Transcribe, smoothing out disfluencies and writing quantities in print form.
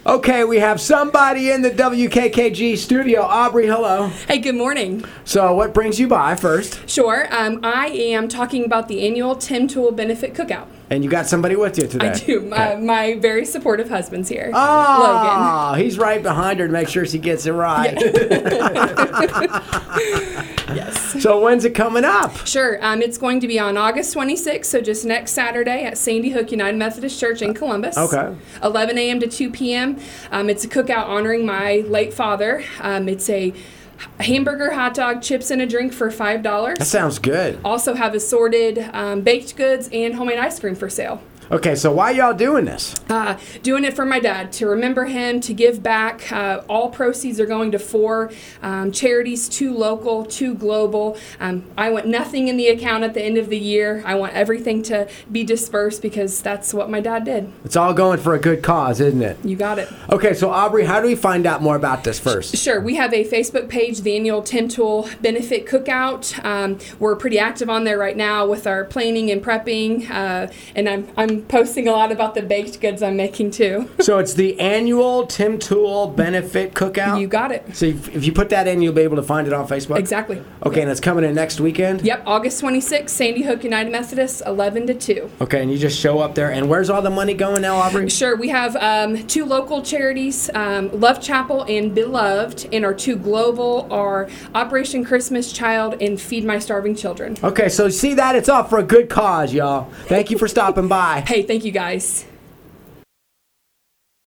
Okay, we have somebody in the WKKG studio. Aubrey, hello. Hey, good morning. So what brings you by first? Sure. I am talking about the annual Tim Tool Benefit Cookout. And you got somebody with you today? I do. My very supportive husband's here. Oh, Logan. He's right behind her to make sure she gets it right. Yes. So when's it coming up? Sure. It's going to be on August 26th, so just next Saturday at Sandy Hook United Methodist Church in Columbus. Okay. 11 a.m. to 2 p.m. It's a cookout honoring my late father. It's a hamburger, hot dog, chips, and a drink for $5. That sounds good. Also have assorted baked goods and homemade ice cream for sale. Okay, so why y'all doing this? Doing it for my dad, to remember him, to give back. All proceeds are going to 4 charities, 2 local, 2 global. I want nothing in the account at the end of the year. I want everything to be dispersed because that's what my dad did. It's all going for a good cause, isn't it? You got it. Okay, so Aubrey, how do we find out more about this first? Sure. We have a Facebook page, the annual Tim Tool Benefit Cookout. We're pretty active on there right now with our planning and prepping, and I'm posting a lot about the baked goods I'm making too. So it's the annual Tim Tool Benefit Cookout? You got it. So if you put that in, you'll be able to find it on Facebook? Exactly. Okay, and it's coming in next weekend? Yep, August 26th, Sandy Hook United Methodist, 11 to 2. Okay, and you just show up there. And where's all the money going now, Aubrey? Sure, we have 2 local charities, Love Chapel and Beloved, and our 2 global are Operation Christmas Child and Feed My Starving Children. Okay, so see that? It's all for a good cause, y'all. Thank you for stopping by. Hey, thank you guys.